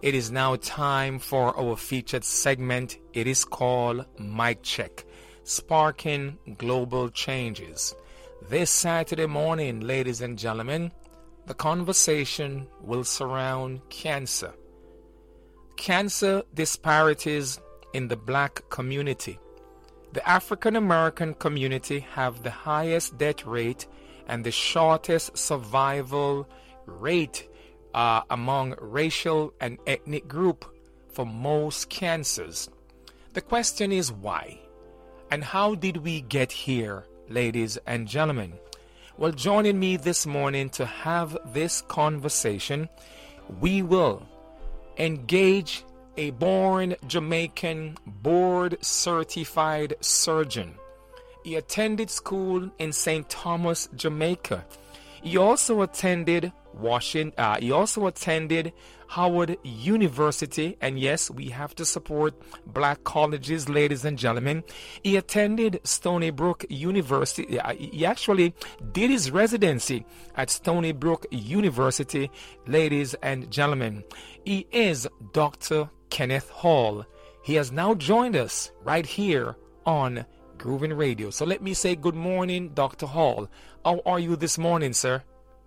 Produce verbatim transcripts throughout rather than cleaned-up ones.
It is now time for our featured segment. It is called Mic Check, Sparking Global Changes. This Saturday morning, ladies and gentlemen, the conversation will surround cancer. Cancer disparities in the black community. The African American community have the highest death rate and the shortest survival rate uh, among racial and ethnic group for most cancers. The question is why? And how did we get here, ladies and gentlemen? Well, joining me this morning to have this conversation, we will engage a born Jamaican board certified surgeon. He attended school in Saint Thomas, Jamaica. He also attended Washington. Uh, he also attended Howard University, and yes, we have to support black colleges, ladies and gentlemen. He attended Stony Brook University. Uh, he actually did his residency at Stony Brook University, ladies and gentlemen. He is Doctor Kenneth Hall. He has now joined us right here on Groovin Radio. So let me say good morning, Doctor Hall. How are you this morning, sir?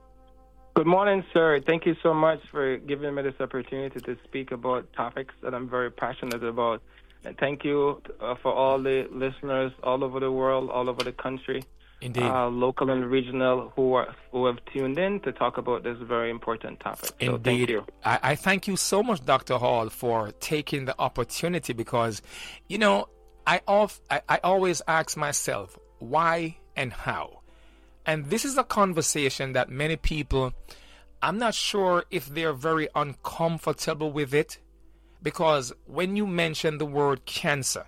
Good morning, sir. Thank you so much for giving me this opportunity to speak about topics that I'm very passionate about. And thank you uh, for all the listeners all over the world, all over the country, Indeed, uh, local and regional, who are who have tuned in to talk about this very important topic. So Indeed. Thank you. I, I thank you so much, Doctor Hall, for taking the opportunity because, you know, I, off, I, I always ask myself, why and how? And this is a conversation that many people, I'm not sure if they're very uncomfortable with it, because when you mention the word cancer,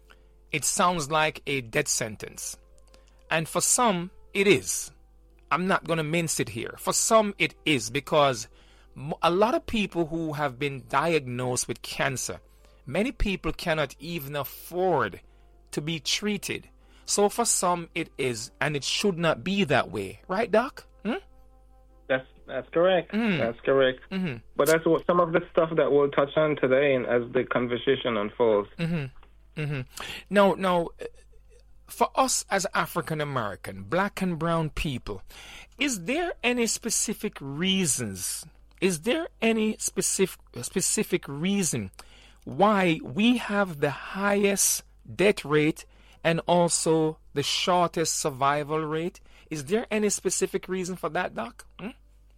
it sounds like a death sentence. And for some, it is. I'm not going to mince it here. For some, it is, because a lot of people who have been diagnosed with cancer, many people cannot even afford to be treated. So for some it is, and it should not be that way. Right, Doc? Hmm? That's that's correct. Mm. That's correct. Mm-hmm. But that's what some of the stuff that we'll touch on today and as the conversation unfolds. Mm-hmm. Mm-hmm. Now, now, for us as African American, black and brown people, is there any specific reasons? Is there any specific specific reason why we have the highest death rate and also the shortest survival rate? Is there any specific reason for that, Doc? Hmm?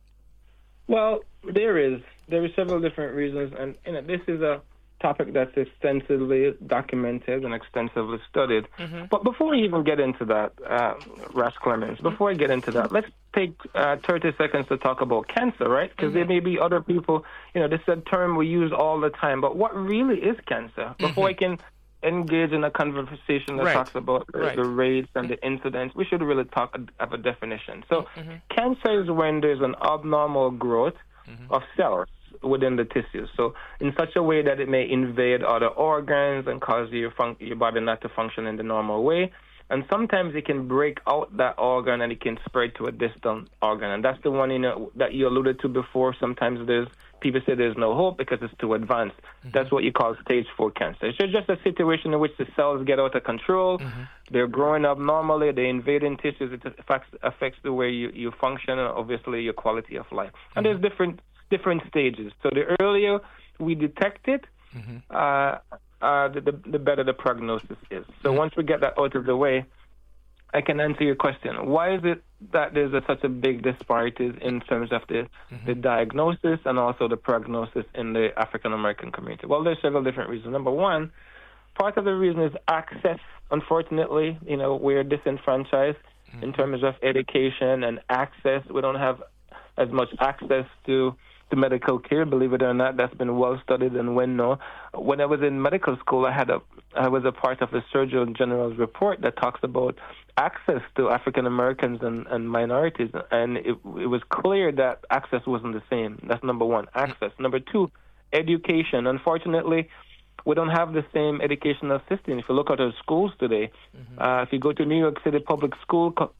Well, there is. There are several different reasons, and you know, this is a topic that's extensively documented and extensively studied. Mm-hmm. But before we even get into that, uh, Ras Clemens, before I get into that, let's take uh, thirty seconds to talk about cancer, right? Because mm-hmm. there may be other people, you know, this is a term we use all the time, but what really is cancer? Before mm-hmm. I can engage in a conversation that right. talks about the, right. the rates and the incidents, we should really talk have a definition. So mm-hmm. cancer is when there's an abnormal growth mm-hmm. of cells within the tissues. So in such a way that it may invade other organs and cause your, fun- your body not to function in the normal way. And sometimes it can break out that organ and it can spread to a distant organ. And that's the one, you know, that you alluded to before. Sometimes there's people say there's no hope because it's too advanced. Mm-hmm. That's what you call stage four cancer. It's just a situation in which the cells get out of control. Mm-hmm. They're growing up normally. They invade in tissues. It affects, affects the way you, you function and obviously your quality of life. And mm-hmm. there's different different stages. So the earlier we detect it, mm-hmm. uh, uh, the, the, the better the prognosis is. So mm-hmm. once we get that out of the way, I can answer your question. Why is it that there's a, such a big disparity in terms of the, mm-hmm. the diagnosis and also the prognosis in the African American community? Well, there's several different reasons. Number one, part of the reason is access. Unfortunately, you know, we're disenfranchised mm-hmm. in terms of education and access. We don't have as much access to to medical care, believe it or not. That's been well studied and well known. When I was in medical school, I had a I was a part of the Surgeon General's report that talks about access to African Americans and, and minorities, and it, it was clear that access wasn't the same. That's number one, access. Number two, education. Unfortunately, we don't have the same educational system. If you look at our schools today, mm-hmm. uh, if you go to New York City public school,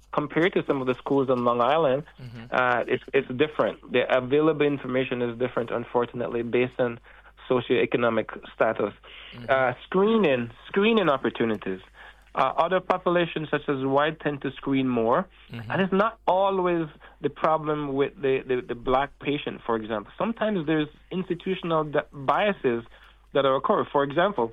compared to some of the schools on Long Island, mm-hmm. uh, it's it's different. The available information is different, unfortunately, based on socioeconomic status. Mm-hmm. Uh, screening, screening opportunities. Uh, other populations, such as white, tend to screen more. Mm-hmm. And it's not always the problem with the, the, the black patient, for example. Sometimes there's institutional biases that are occur. For example,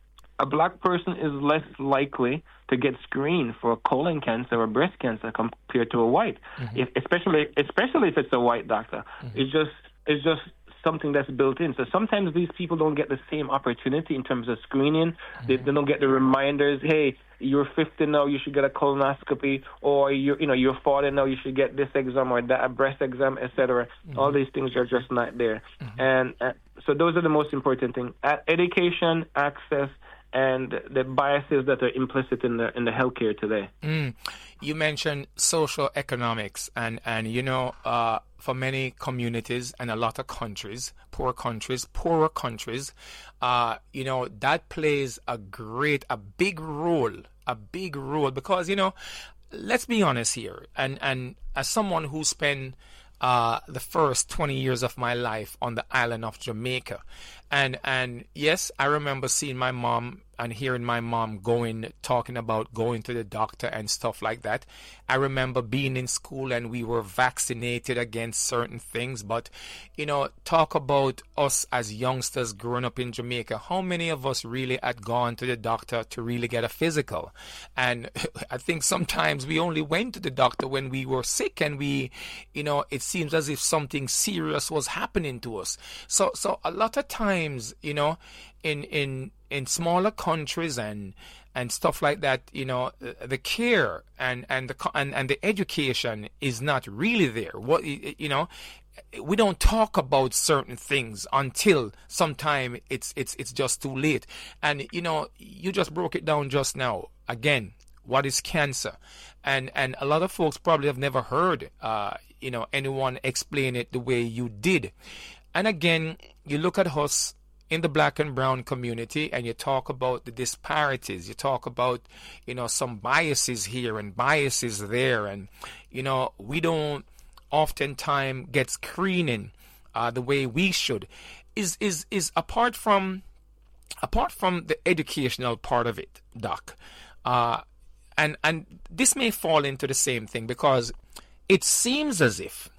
a black person is less likely to get screened for colon cancer or breast cancer compared to a white, mm-hmm. if, especially especially if it's a white doctor. Mm-hmm. It's just it's just something that's built in. So sometimes these people don't get the same opportunity in terms of screening. Mm-hmm. They, they don't get the reminders. Hey, you're fifty now, you should get a colonoscopy, or you you know you're forty now, you should get this exam or that a breast exam, et cetera. Mm-hmm. All these things are just not there, mm-hmm. and uh, so those are the most important things: uh, education, access, and the biases that are implicit in the in the healthcare today. Mm. You mentioned social economics, and and you know, uh, for many communities and a lot of countries, poor countries, poorer countries, uh, you know, that plays a great, a big role, a big role, because you know, let's be honest here, and and as someone who spent uh, the first twenty years of my life on the island of Jamaica, and and yes, I remember seeing my mom and hearing my mom going, talking about going to the doctor and stuff like that. I remember being in school and we were vaccinated against certain things. But, you know, talk about us as youngsters growing up in Jamaica. How many of us really had gone to the doctor to really get a physical? And I think sometimes we only went to the doctor when we were sick and we, you know, it seems as if something serious was happening to us. So, so a lot of times, you know, in, in, in smaller countries and and stuff like that, you know, the care and and the and, and the education is not really there. What you know, we don't talk about certain things until sometime it's it's it's just too late. And you know, you just broke it down just now. Again, what is cancer? And and a lot of folks probably have never heard, uh, you know, anyone explain it the way you did. And again, you look at us in the black and brown community and you talk about the disparities, you talk about, you know, some biases here and biases there, and, you know, we don't oftentimes get screening uh, the way we should. Is is is apart from apart from the educational part of it, Doc, uh, and and this may fall into the same thing, because it seems as if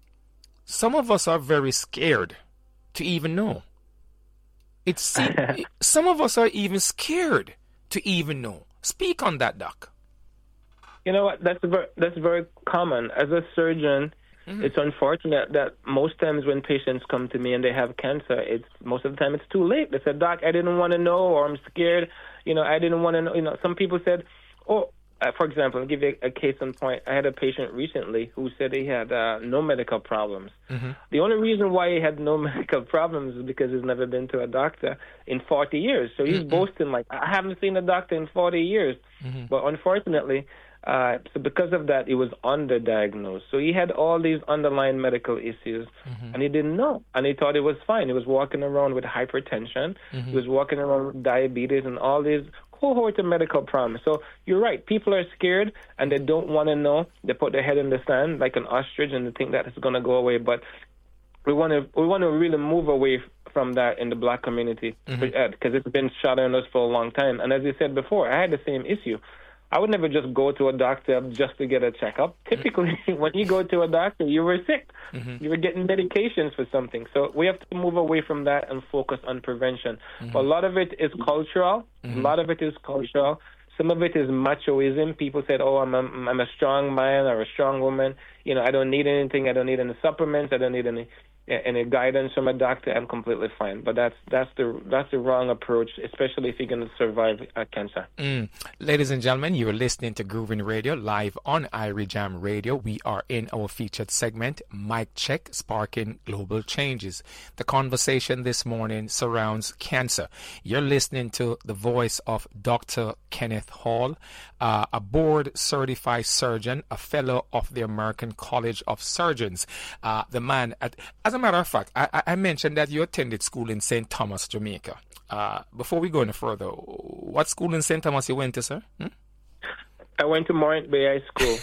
some of us are very scared to even know. It seems some of us are even scared to even know. Speak on that, Doc. You know what? That's very, that's very common. As a surgeon, mm-hmm. it's unfortunate that most times when patients come to me and they have cancer, it's most of the time it's too late. They said, "Doc, I didn't want to know," or "I'm scared." You know, I didn't want to know. You know, some people said, "Oh." Uh, for example, I'll give you a, a case in point. I had a patient recently who said he had uh, no medical problems. Mm-hmm. The only reason why he had no medical problems is because he's never been to a doctor in forty years. So he's mm-hmm. boasting like, "I haven't seen a doctor in forty years. Mm-hmm. But unfortunately, uh, so because of that, he was underdiagnosed. So he had all these underlying medical issues, mm-hmm. and he didn't know. And he thought it was fine. He was walking around with hypertension. Mm-hmm. He was walking around with diabetes and all these cohort of medical problems. So you're right. People are scared and they don't want to know. They put their head in the sand like an ostrich and they think that it's going to go away. But we want to we want to really move away from that in the black community, because mm-hmm. it's been shadowing us for a long time. And as you said before, I had the same issue. I would never just go to a doctor just to get a checkup. Typically, mm-hmm. when you go to a doctor, you were sick. Mm-hmm. You were getting medications for something. So we have to move away from that and focus on prevention. Mm-hmm. But a lot of it is cultural. Mm-hmm. A lot of it is cultural. Some of it is machoism. People said, "Oh, I'm a, I'm a strong man or a strong woman. You know, I don't need anything. I don't need any supplements. I don't need any any guidance from a doctor. I'm completely fine." But that's that's the that's the wrong approach, especially if you're going to survive uh, cancer. Mm. Ladies and gentlemen, you are listening to Groovin Radio live on Irie Jam Radio. We are in our featured segment, Mic Check, Sparking Global Changes. The conversation this morning surrounds cancer. You're listening to the voice of Doctor Kenneth Hall, uh, a board-certified surgeon, a fellow of the American College of Surgeons. Uh, the man at As a matter of fact, I, I mentioned that you attended school in Saint Thomas, Jamaica. Uh, before we go any further, what school in Saint Thomas you went to, sir? Hmm? I went to Morant Bay High School.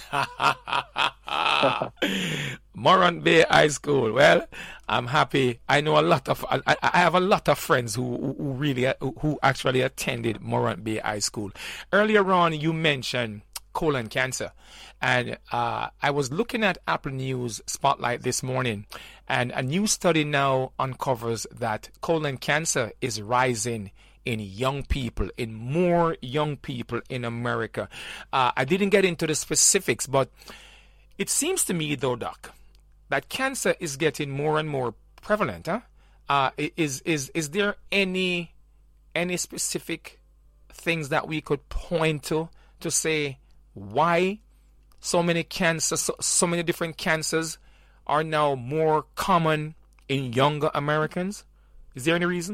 Morant Bay High School. Well, I'm happy. I know a lot of. I, I have a lot of friends who, who really who actually attended Morant Bay High School. Earlier on, you mentioned colon cancer, and uh, I was looking at Apple News Spotlight this morning, and a new study now uncovers that colon cancer is rising in young people, in more young people in America. Uh, I didn't get into the specifics, but it seems to me, though, Doc, that cancer is getting more and more prevalent. Huh? Uh, is is is there any any specific things that we could point to to say why so many cancers, so, so many different cancers are now more common in younger Americans? Is there any reason?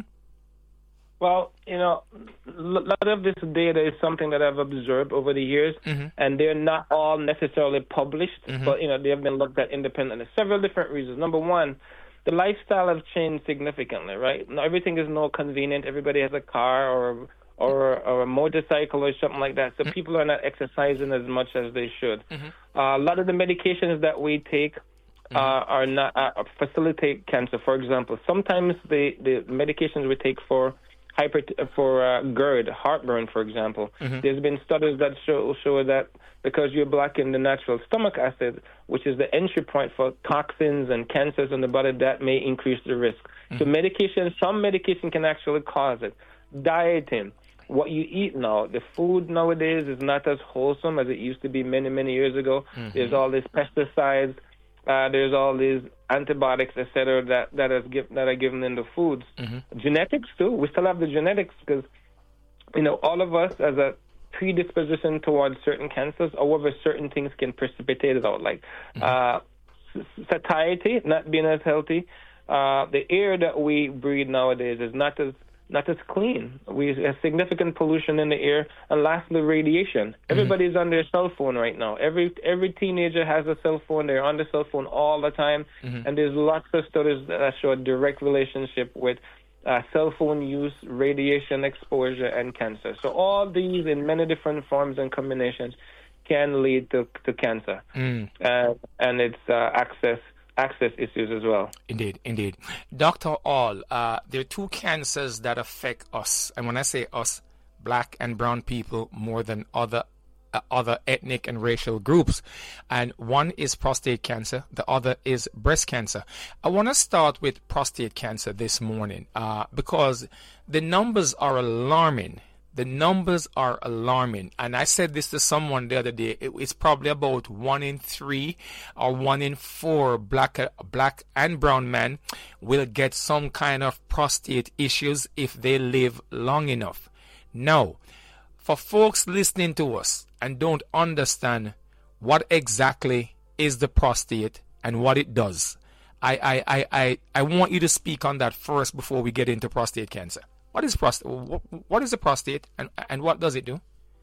Well, you know, a lot of this data is something that I've observed over the years, mm-hmm. and they're not all necessarily published, mm-hmm. but, you know, they have been looked at independently. Several different reasons. Number one, the lifestyle has changed significantly, right? Now, everything is more convenient. Everybody has a car or or, or a motorcycle or something like that, so mm-hmm. people are not exercising as much as they should. Mm-hmm. Uh, a lot of the medications that we take mm-hmm. uh, are not uh, facilitate cancer. For example, sometimes the, the medications we take for Hyper for uh, GERD, heartburn, for example. Mm-hmm. There's been studies that show show that because you're blocking the natural stomach acid, which is the entry point for toxins and cancers in the body, that may increase the risk. Mm-hmm. So medication, some medication can actually cause it. Dieting, what you eat now, the food nowadays is not as wholesome as it used to be many, many years ago. Mm-hmm. There's all these pesticides. Uh, there's all these antibiotics, et cetera, that that, is give, that are given in the foods. Mm-hmm. Genetics, too. We still have the genetics because, you know, all of us as a predisposition towards certain cancers, however, certain things can precipitate it out, like mm-hmm. uh, satiety, not being as healthy. Uh, the air that we breathe nowadays is not as not as clean. We have significant pollution in the air. And lastly, radiation. Mm-hmm. Everybody's on their cell phone right now. Every every teenager has a cell phone. They're on the cell phone all the time. Mm-hmm. And there's lots of studies that show a direct relationship with uh, cell phone use, radiation exposure, and cancer. So all these in many different forms and combinations can lead to, to cancer. Mm. Uh, and it's uh, access access issues as well. Indeed, indeed. Doctor All, uh, there are two cancers that affect us. And when I say us, black and brown people more than other uh, other ethnic and racial groups. And one is prostate cancer. The other is breast cancer. I want to start with prostate cancer this morning uh, because the numbers are alarming. The numbers are alarming. And I said this to someone the other day. It, it's probably about one in three or one in four black, black and brown men will get some kind of prostate issues if they live long enough. Now, for folks listening to us and don't understand what exactly is the prostate and what it does, I, I, I, I, I want you to speak on that first before we get into prostate cancer. What is prostate? What is the prostate, and and what does it do?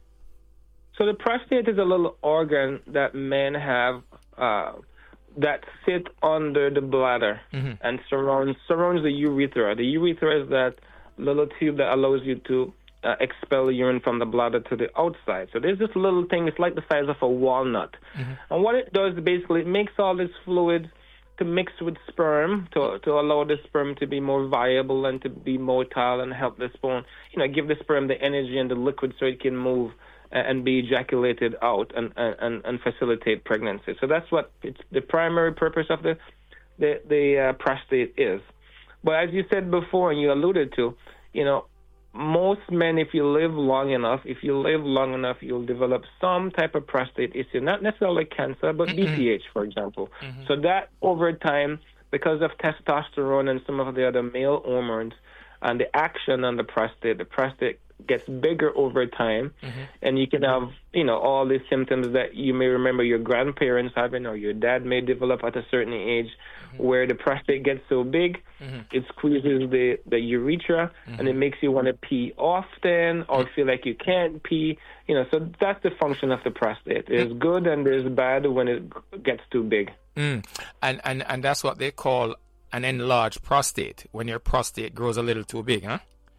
So the prostate is a little organ that men have uh, that sit under the bladder mm-hmm. and surrounds surrounds the urethra. The urethra is that little tube that allows you to uh, expel urine from the bladder to the outside. So there's this little thing. It's like the size of a walnut, mm-hmm. and what it does basically, it makes all this fluid to mix with sperm to to allow the sperm to be more viable and to be motile and help the sperm, you know, give the sperm the energy and the liquid so it can move and be ejaculated out and and, and facilitate pregnancy. So that's what it's the primary purpose of the the, the uh, prostate is. But as you said before and you alluded to, you know, most men, if you live long enough, if you live long enough, you'll develop some type of prostate issue, not necessarily cancer, but mm-hmm. B P H, for example. Mm-hmm. So that over time, because of testosterone and some of the other male hormones and the action on the prostate, the prostate gets bigger over time, mm-hmm. and you can have, you know, all these symptoms that you may remember your grandparents having or your dad may develop at a certain age, mm-hmm. where the prostate gets so big, mm-hmm. it squeezes the, the urethra, mm-hmm. and it makes you want to pee often or feel like you can't pee. You know, so that's the function of the prostate. There's good and there's bad when it gets too big. Mm. And, and, and that's what they call an enlarged prostate, when your prostate grows a little too big, huh?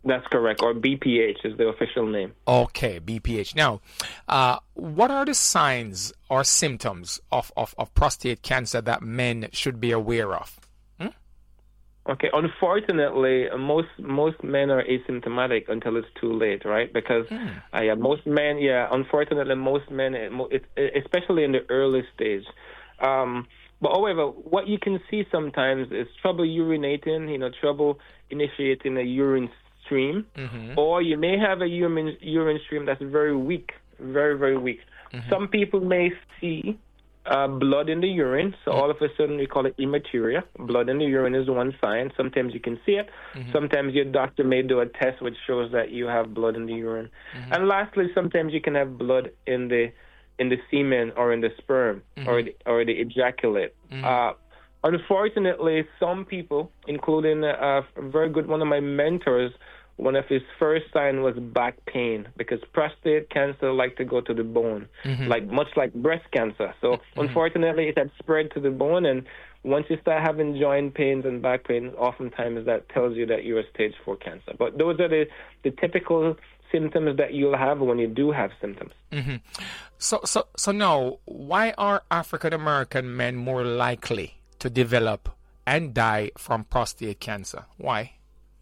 That's correct, or B P H is the official name. Okay, B P H. Now, uh, what are the signs or symptoms of, of, of prostate cancer that men should be aware of? Hmm? Okay, unfortunately, most most men are asymptomatic until it's too late, right? Because mm. uh, yeah, most men, yeah, unfortunately, most men, it, it, especially in the early stage. Um, but however, what you can see sometimes is trouble urinating, you know, trouble initiating a urine stream, mm-hmm. or you may have a urine urine stream that's very weak, very very weak. Mm-hmm. Some people may see uh, blood in the urine, so mm-hmm. all of a sudden we call it hematuria. Blood in the urine is one sign. Sometimes you can see it. Mm-hmm. Sometimes your doctor may do a test which shows that you have blood in the urine. Mm-hmm. And lastly, sometimes you can have blood in the in the semen or in the sperm mm-hmm. or the, or the ejaculate. Mm-hmm. Uh, Unfortunately, some people, including a very good one of my mentors, one of his first signs was back pain, because prostate cancer like to go to the bone, mm-hmm. like much like breast cancer. So mm-hmm. unfortunately, it had spread to the bone, and once you start having joint pains and back pain, oftentimes that tells you that you're a stage four cancer. But those are the, the typical symptoms that you'll have when you do have symptoms. Mm-hmm. So, so, so now, why are African American men more likely to develop and die from prostate cancer? Why?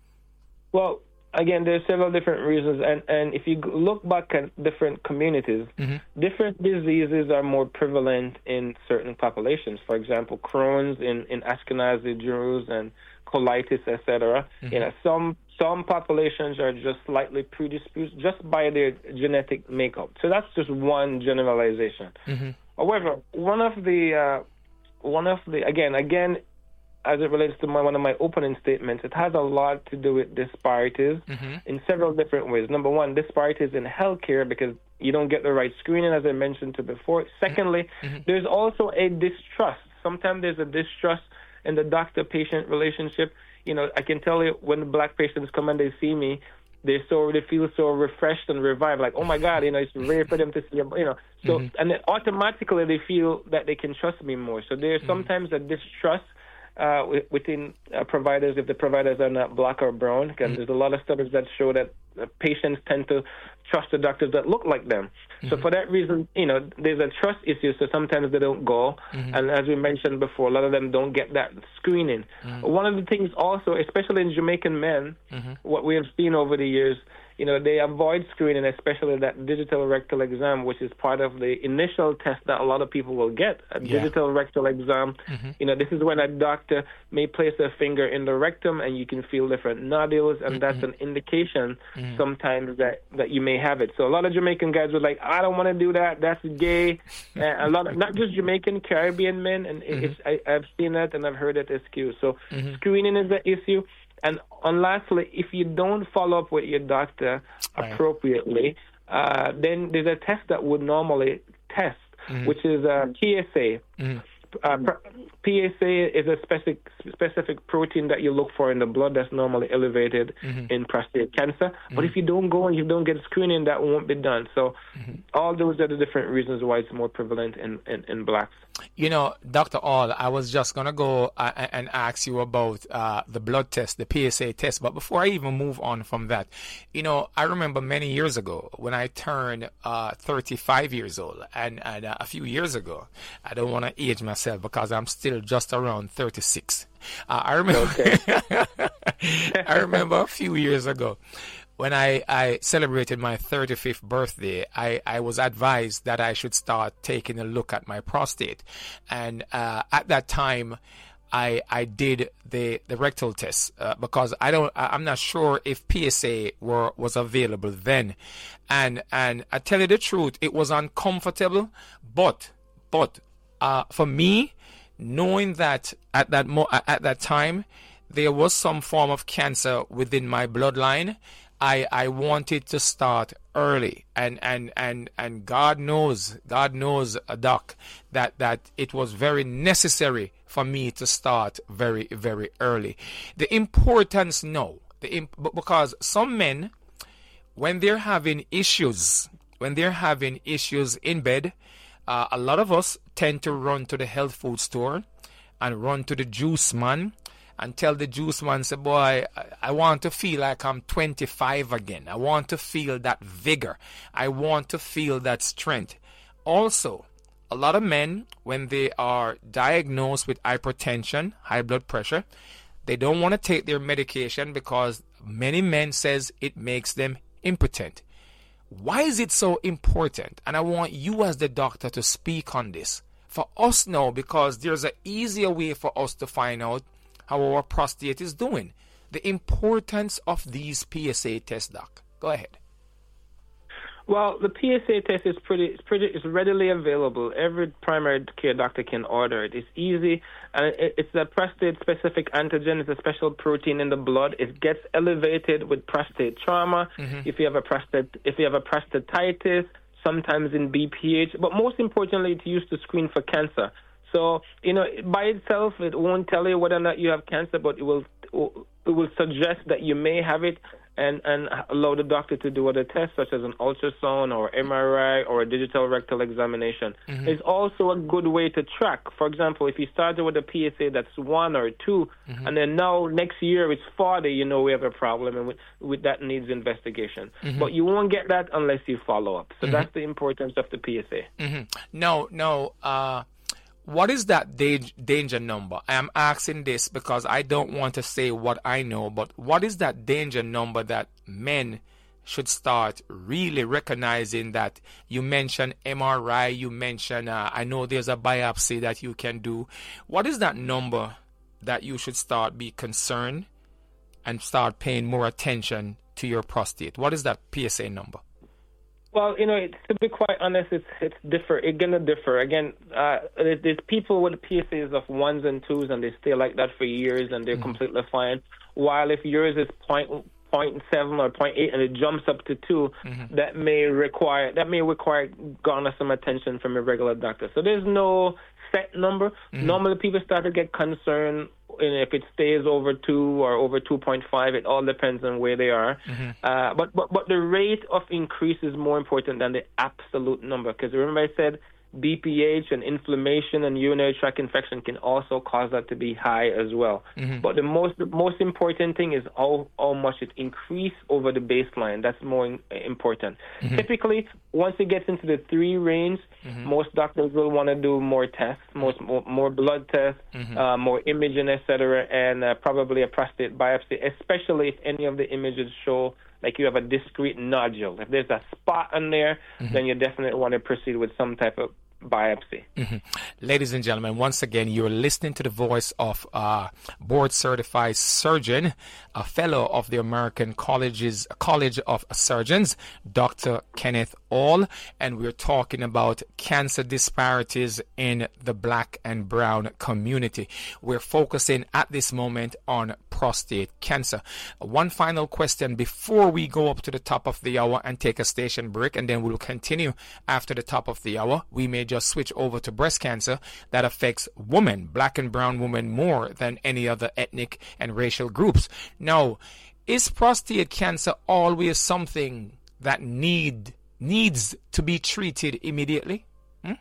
Well, again, there's several different reasons, and, and if you look back at different communities, mm-hmm. different diseases are more prevalent in certain populations. For example, Crohn's in, in Ashkenazi Jews and colitis, et cetera. Mm-hmm. You know, some some populations are just slightly predisposed just by their genetic makeup. So that's just one generalization. Mm-hmm. However, one of the uh, one of the again again. as it relates to my, one of my opening statements, it has a lot to do with disparities mm-hmm. in several different ways. Number one, disparities in healthcare, because you don't get the right screening, as I mentioned to before. Secondly, mm-hmm. there's also a distrust. Sometimes there's a distrust in the doctor-patient relationship. You know, I can tell you when the black patients come and they see me, they so they feel so refreshed and revived, like, oh my God, you know, it's rare for them to see, you know. So, mm-hmm. and then automatically they feel that they can trust me more. So there's mm-hmm. sometimes a distrust Uh, within uh, providers, if the providers are not black or brown, because mm-hmm. there's a lot of studies that show that uh, patients tend to trust the doctors that look like them. Mm-hmm. So for that reason, you know, there's a trust issue, so sometimes they don't go. Mm-hmm. And as we mentioned before, a lot of them don't get that screening. Mm-hmm. One of the things also, especially in Jamaican men, mm-hmm. what we have seen over the years, you know, they avoid screening, especially that digital rectal exam, which is part of the initial test that a lot of people will get. A yeah. digital rectal exam, mm-hmm. you know, this is when a doctor may place a finger in the rectum and you can feel different nodules, and mm-hmm. that's an indication mm-hmm. sometimes that, that you may have it. So a lot of Jamaican guys were like, I don't want to do that, that's gay. And a lot of, not just Jamaican, Caribbean men, and mm-hmm. it's, I, I've seen that and I've heard it askew. So mm-hmm. screening is the issue. And, and lastly, if you don't follow up with your doctor right. appropriately, uh, then there's a test that would normally test, mm-hmm. which is uh, P S A. Mm-hmm. Uh, P S A is a specific specific protein that you look for in the blood that's normally elevated mm-hmm. in prostate cancer. Mm-hmm. But if you don't go and you don't get screening, that won't be done. So mm-hmm. all those are the different reasons why it's more prevalent in, in, in blacks. You know, Doctor All, I was just going to go uh, and ask you about uh, the blood test, the P S A test. But before I even move on from that, you know, I remember many years ago when I turned uh, thirty-five years old, and, and uh, a few years ago, I don't want to age myself because I'm still just around thirty-six. Uh, I remember, okay. I remember a few years ago, when I, I celebrated my thirty-fifth birthday, I, I was advised that I should start taking a look at my prostate. And uh, at that time, I I did the, the rectal test uh, because I don't I'm not sure if P S A were was available then. And and I tell you the truth, it was uncomfortable, but but uh, for me, knowing that at that mo- at that time there was some form of cancer within my bloodline, I, I wanted to start early, and, and, and, and God knows, God knows, uh, Doc, that, that it was very necessary for me to start very, very early. The importance, no, the imp- because some men, when they're having issues, when they're having issues in bed, uh, a lot of us tend to run to the health food store and run to the juice man and tell the juice man, say, boy, I, I want to feel like I'm twenty-five again. I want to feel that vigor. I want to feel that strength. Also, a lot of men, when they are diagnosed with hypertension, high blood pressure, they don't want to take their medication because many men says it makes them impotent. Why is it so important? And I want you as the doctor to speak on this. For us now, because there's an easier way for us to find out how our prostate is doing. The importance of these P S A tests, Doc. Go ahead. Well, the P S A test is pretty, it's pretty, it's readily available. Every primary care doctor can order it. It's easy, and it, it's a prostate-specific antigen. It's a special protein in the blood. It gets elevated with prostate trauma. Mm-hmm. If you have a prostate, if you have a prostatitis, sometimes in B P H. But most importantly, it's used to screen for cancer. So, you know, by itself, it won't tell you whether or not you have cancer, but it will, it will suggest that you may have it. And, and allow the doctor to do other tests, such as an ultrasound or M R I or a digital rectal examination. Mm-hmm. It's also a good way to track. For example, if you started with a P S A that's one or two, mm-hmm. and then now next year it's forty, you know we have a problem, and with, with that needs investigation. Mm-hmm. But you won't get that unless you follow up. So mm-hmm. that's the importance of the P S A. Mm-hmm. No, no. Uh... What is that danger number? I am asking this because I don't want to say what I know, but what is that danger number that men should start really recognizing? That you mentioned M R I, you mentioned, uh, I know there's a biopsy that you can do. What is that number that you should start be concerned and start paying more attention to your prostate? What is that P S A number? Well, you know, it, to be quite honest, it's it's differ. It's gonna differ. Again, uh, there's people with P S As of ones and twos, and they stay like that for years, and they're mm-hmm. completely fine. While if yours is point point seven or point eight, and it jumps up to two, mm-hmm. that may require that may require garner some attention from a regular doctor. So there's no set number. Mm-hmm. Normally, people start to get concerned. And if it stays over two or over two point five, it all depends on where they are. Mm-hmm. Uh, but, but but the rate of increase is more important than the absolute number. Because remember I said B P H and inflammation and urinary tract infection can also cause that to be high as well. Mm-hmm. But the most the most important thing is how, how much it increases over the baseline. That's more in, important. Mm-hmm. Typically, once it gets into the three range, mm-hmm. most doctors will want to do more tests, most more, more blood tests, mm-hmm. uh, more imaging, et cetera, and uh, probably a prostate biopsy, especially if any of the images show like you have a discrete nodule. If there's a spot on there, mm-hmm. then you definitely want to proceed with some type of biopsy. Mm-hmm. Ladies and gentlemen, once again, you're listening to the voice of a board-certified surgeon, a fellow of the American College's College of Surgeons, Doctor Kenneth Hall, and we're talking about cancer disparities in the black and brown community. We're focusing at this moment on prostate cancer. One final question before we go up to the top of the hour and take a station break, and then we'll continue after the top of the hour. We may just switch over to breast cancer that affects women, black and brown women, more than any other ethnic and racial groups. Now, is prostate cancer always something that need needs to be treated immediately? Hmm?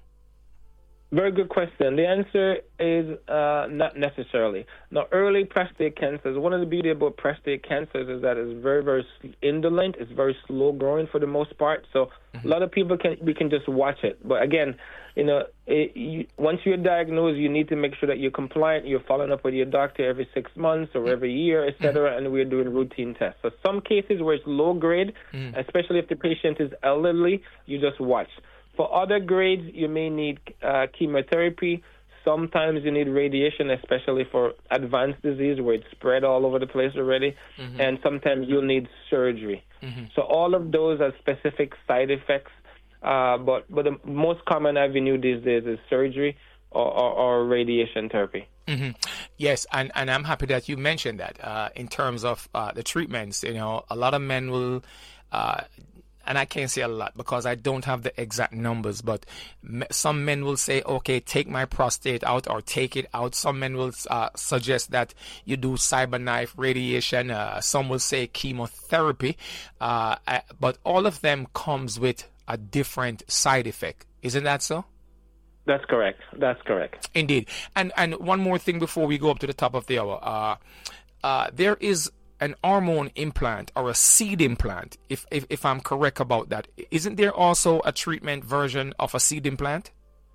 Very good question. The answer is uh, not necessarily. Now, early prostate cancers, one of the beauty about prostate cancers is that it's very, very indolent. It's very slow growing for the most part. So mm-hmm. a lot of people can we can just watch it. But again, you know, it, you, once you're diagnosed, you need to make sure that you're compliant. You're following up with your doctor every six months or every year, et cetera, mm-hmm. and we're doing routine tests. So some cases where it's low grade, mm-hmm. especially if the patient is elderly, you just watch. For other grades, you may need uh, chemotherapy. Sometimes you need radiation, especially for advanced disease where it's spread all over the place already. Mm-hmm. And sometimes you'll need surgery. Mm-hmm. So all of those are specific side effects. Uh, but but the most common avenue these days is surgery or, or, or radiation therapy. Mm-hmm. Yes, and, and I'm happy that you mentioned that uh, in terms of uh, the treatments. You know, a lot of men will... Uh, And I can't say a lot because I don't have the exact numbers, but some men will say, okay, take my prostate out or take it out. Some men will uh, suggest that you do cyberknife radiation. Uh, some will say chemotherapy. Uh, but all of them comes with a different side effect. Isn't that so? That's correct. That's correct. Indeed. And and one more thing before we go up to the top of the hour. Uh, uh, there is an hormone implant or a seed implant, if, if if I'm correct about that. Isn't there also a treatment version of a seed implant?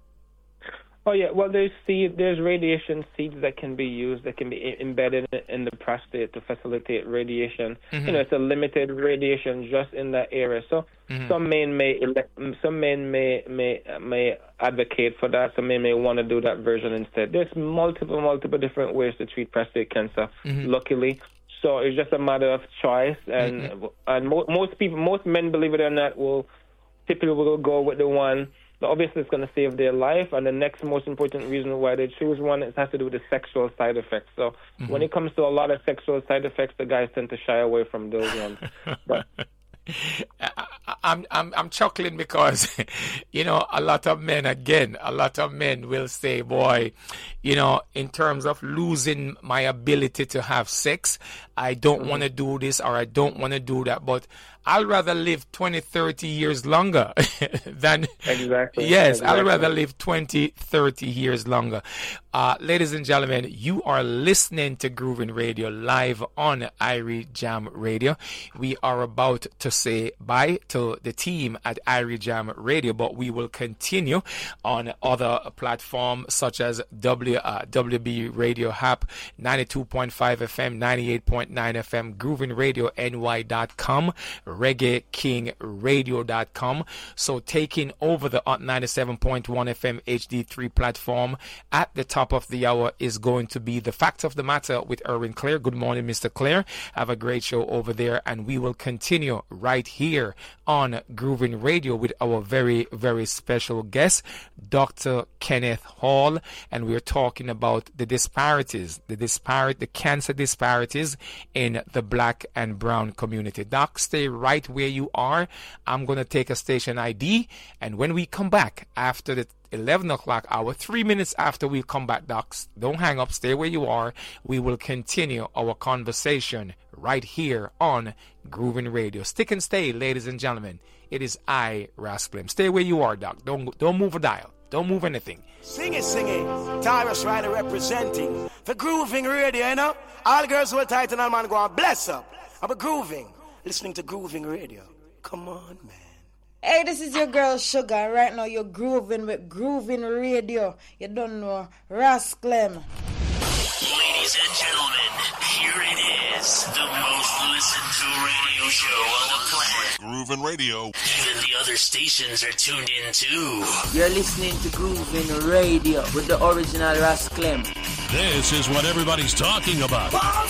Oh yeah, well there's seed, there's radiation seeds that can be used, that can be embedded in the prostate to facilitate radiation. Mm-hmm. You know, it's a limited radiation just in that area. So mm-hmm. some men may some men may may may advocate for that. Some men may want to do that version instead. There's multiple multiple different ways to treat prostate cancer. Mm-hmm. Luckily. So it's just a matter of choice, and mm-hmm. and mo- most people, most men, believe it or not, will typically will go with the one that obviously is going to save their life. And the next most important reason why they choose one, it has to do with the sexual side effects. So mm-hmm. when it comes to a lot of sexual side effects, the guys tend to shy away from those ones. But I, I'm I'm I'm chuckling because, you know, a lot of men, again, a lot of men will say, boy, you know, in terms of losing my ability to have sex, I don't mm-hmm. want to do this or I don't want to do that. But I'll rather live twenty, thirty years longer than... Exactly. Yes, exactly. I'll rather live twenty, thirty years longer. Uh, ladies and gentlemen, you are listening to Groovin Radio live on Irie Jam Radio. We are about to say bye to the team at Irie Jam Radio, but we will continue on other platforms such as W, uh, W B Radio App, ninety-two point five F M, ninety-eight point nine F M, Groovin Radio N Y dot com, Reggae King Radio dot com. So taking over the ninety-seven point one F M H D three platform at the top of the hour is going to be The Fact of the Matter with Erwin Clare. Good morning, Mister Clare. Have a great show over there, and we will continue right here on Groovin Radio with our very, very special guest, Doctor Kenneth Hall, and we're talking about the disparities, the disparate, the cancer disparities in the black and brown community. Doc, stay right where you are. I'm going to take a station I D, and when we come back after the eleven o'clock hour, three minutes after we come back, docs, don't hang up, stay where you are. We will continue our conversation right here on Groovin Radio. Stick and stay, ladies and gentlemen. It is I, Rasclem. Stay where you are, doc. Don't don't move a dial. Don't move anything. Sing it, sing it. Tyrus Ryder representing for Groovin Radio, you know. All girls who are tight and all man go on, bless up. I'm a grooving, listening to Groovin Radio. Come on, man. Hey, this is your girl Sugar. Right now you're grooving with Groovin Radio. You don't know Rasclem. Ladies and gentlemen, here it is, the most listened to radio show on the planet. Groovin Radio. Even the other stations are tuned in too. You're listening to Groovin Radio with the original Rasclem. This is what everybody's talking about.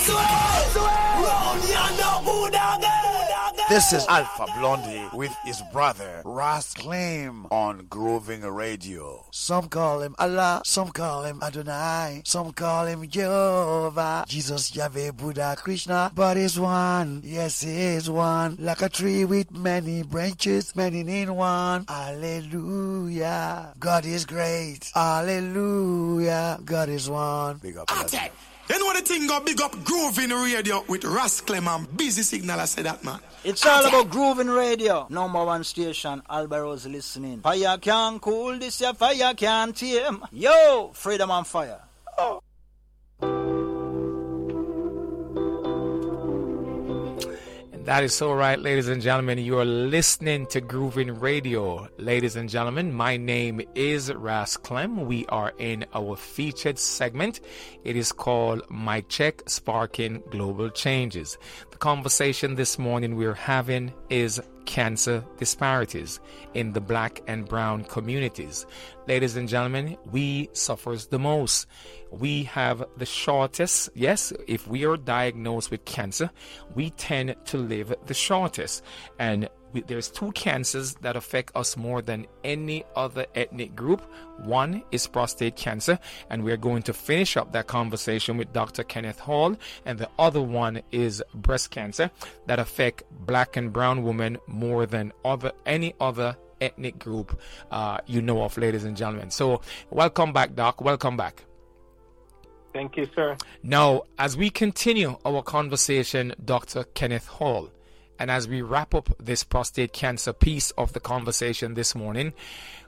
This is Alpha Blondie with his brother Rasclem on Groovin Radio. Some call him Allah, some call him Adonai, some call him Jehovah, Jesus, Yahweh, Buddha, Krishna, but he's one. Yes, he is one. Like a tree with many branches, many in one. Hallelujah. God is great. Hallelujah. God is one. Big up. You know the thing got big up Groovin Radio with Rasclem and Busy Signal, I say that, man. It's all about Groovin Radio. Number one station, Albaro's listening. Fire can't cool this, yeah, fire can't tame. Yo, freedom on fire. Oh. That is so right, ladies and gentlemen. You are listening to Groovin Radio. Ladies and gentlemen, my name is Rasclem. We are in our featured segment. It is called Mic Check, Sparking Global Changes. The conversation this morning we're having is cancer disparities in the black and brown communities. Ladies and gentlemen, we suffers the most. We have the shortest. Yes, if we are diagnosed with cancer, we tend to live the shortest. And we, there's two cancers that affect us more than any other ethnic group. One is prostate cancer, and we're going to finish up that conversation with Doctor Kenneth Hall. And the other one is breast cancer that affect black and brown women more than other any other ethnic group uh, you know of, ladies and gentlemen. So welcome back, Doc. Welcome back. Thank you, sir. Now, as we continue our conversation, Doctor Kenneth Hall, and as we wrap up this prostate cancer piece of the conversation this morning,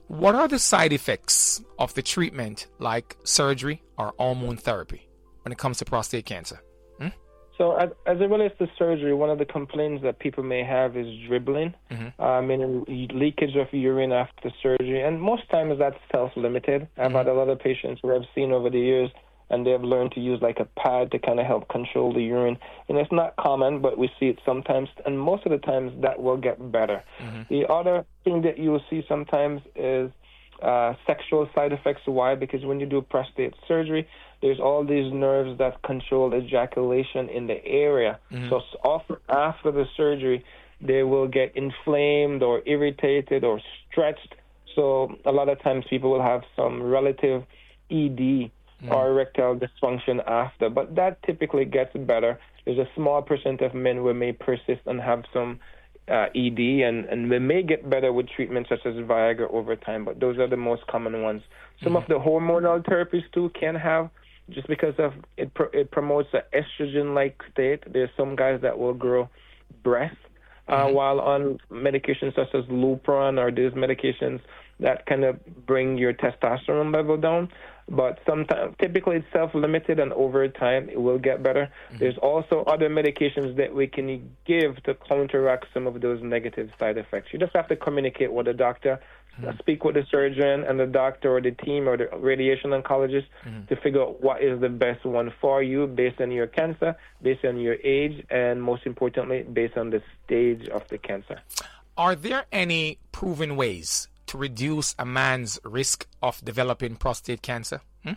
What are the side effects of the treatment like surgery or hormone therapy when it comes to prostate cancer? Hmm? So as, as it relates to surgery, one of the complaints that people may have is dribbling, mm-hmm. uh, meaning leakage of urine after surgery. And most times that's self-limited. I've mm-hmm. had a lot of patients who I've seen over the years, and they've learned to use like a pad to kind of help control the urine. And it's not common, but we see it sometimes. And most of the times that will get better. Mm-hmm. The other thing that you will see sometimes is uh, sexual side effects. Why? Because when you do prostate surgery, there's all these nerves that control ejaculation in the area. Mm-hmm. So often after the surgery, they will get inflamed or irritated or stretched. So a lot of times people will have some relative E D mm. or erectile dysfunction after. But that typically gets better. There's a small percent of men who may persist and have some uh, E D, and, and we may get better with treatments such as Viagra over time, but those are the most common ones. Some mm. of the hormonal therapies, too, can have, just because of it, pro- it promotes an estrogen-like state. There's some guys that will grow breasts uh, mm-hmm. while on medications such as Lupron or these medications that kind of bring your testosterone level down. But sometimes, typically it's self-limited, and over time it will get better. Mm-hmm. There's also other medications that we can give to counteract some of those negative side effects. You just have to communicate with the doctor, mm-hmm. speak with the surgeon and the doctor or the team or the radiation oncologist mm-hmm. to figure out what is the best one for you based on your cancer, based on your age, and most importantly, based on the stage of the cancer. Are there any proven ways to reduce a man's risk of developing prostate cancer? Hmm?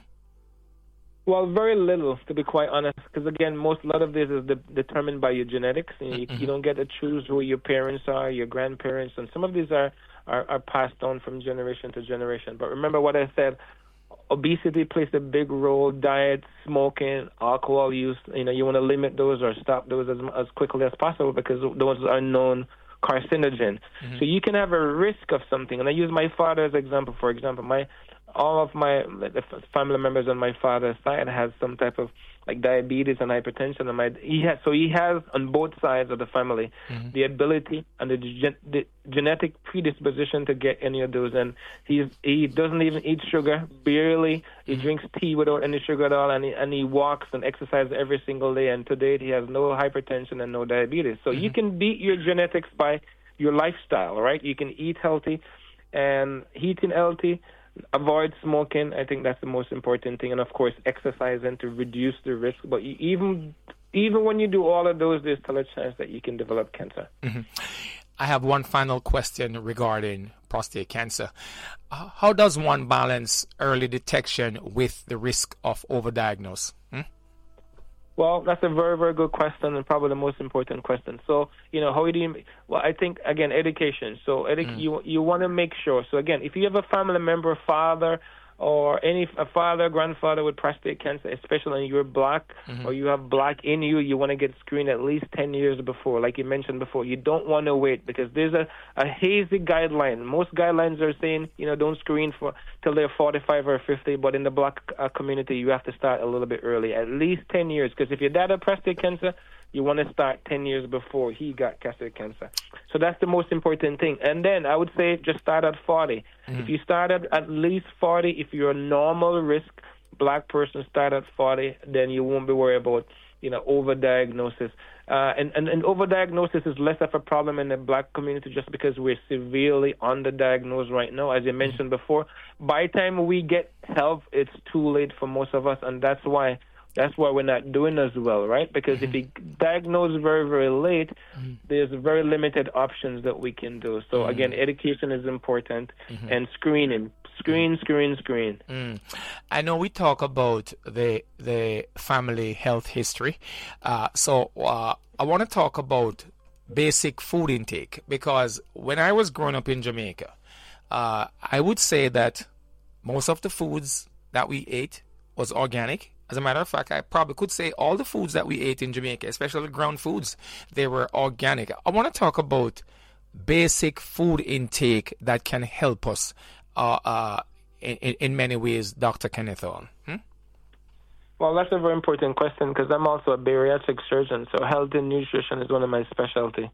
Well, very little, to be quite honest, because again, most a lot of this is de- determined by your genetics. You, mm-hmm. you don't get to choose who your parents are, your grandparents, and some of these are, are, are passed on from generation to generation. But remember what I said, obesity plays a big role, diet, smoking, alcohol use. You know, you want to limit those or stop those as, as quickly as possible because those are known carcinogen. Mm-hmm. So you can have a risk of something. And I use my father as an example. For example, my all of my the family members on my father's side has some type of like diabetes and hypertension. And my he has so he has on both sides of the family mm-hmm. the ability and the, gen, the genetic predisposition to get any of those. And he's he doesn't even eat sugar, barely. He mm-hmm. drinks tea without any sugar at all, and he, and he walks and exercises every single day. And to date, he has no hypertension and no diabetes. So mm-hmm. you can beat your genetics by your lifestyle, right? You can eat healthy and eating healthy. Avoid smoking. I think that's the most important thing. And, of course, exercising to reduce the risk. But you, even even when you do all of those, there's still a chance that you can develop cancer. Mm-hmm. I have one final question regarding prostate cancer. Uh, how does one balance early detection with the risk of overdiagnosis? Hmm? Well, that's a very, very good question and probably the most important question. So, you know, how do you, well, I think, again, education. So edu- mm. you you want to make sure. So, again, if you have a family member, father, or any a father, grandfather with prostate cancer, especially when you're black mm-hmm. or you have black in you, you want to get screened at least ten years before. Like you mentioned before, you don't want to wait because there's a, a hazy guideline. Most guidelines are saying, you know, don't screen for till they're forty-five or fifty, but in the black uh, community, you have to start a little bit early, at least ten years, because if your dad had prostate cancer, you want to start ten years before he got prostate cancer. So that's the most important thing. And then I would say just start at forty. Mm-hmm. If you start at at least forty, if you're a normal risk black person, start at forty, then you won't be worried about, you know, overdiagnosis. Uh, and, and, and overdiagnosis is less of a problem in the black community just because we're severely underdiagnosed right now. As you mentioned before, by the time we get help, it's too late for most of us, and that's why That's why we're not doing as well, right? Because mm-hmm. if you diagnose very, very late, mm-hmm. there's very limited options that we can do. So, mm-hmm. again, education is important mm-hmm. and screening. Screen, screen, screen. Mm. I know we talk about the the family health history. Uh, so uh, I want to talk about basic food intake because when I was growing up in Jamaica, uh, I would say that most of the foods that we ate was organic. As a matter of fact, I probably could say all the foods that we ate in Jamaica, especially ground foods, they were organic. I want to talk about basic food intake that can help us uh, uh, in, in many ways, Doctor Kenneth Hall. Hmm? Well, that's a very important question because I'm also a bariatric surgeon, so health and nutrition is one of my specialty.